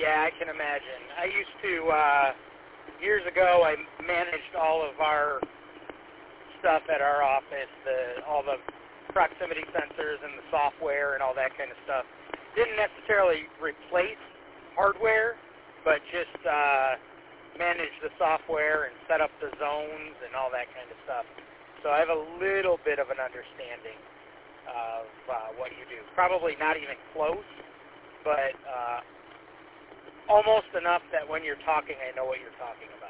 Yeah, I can imagine. I used to, years ago, I managed all of our stuff at our office, all the proximity sensors and the software and all that kind of stuff. Didn't necessarily replace hardware, but just manage the software and set up the zones and all that kind of stuff. So I have a little bit of an understanding of what you do. Probably not even close, but almost enough that when you're talking, I know what you're talking about.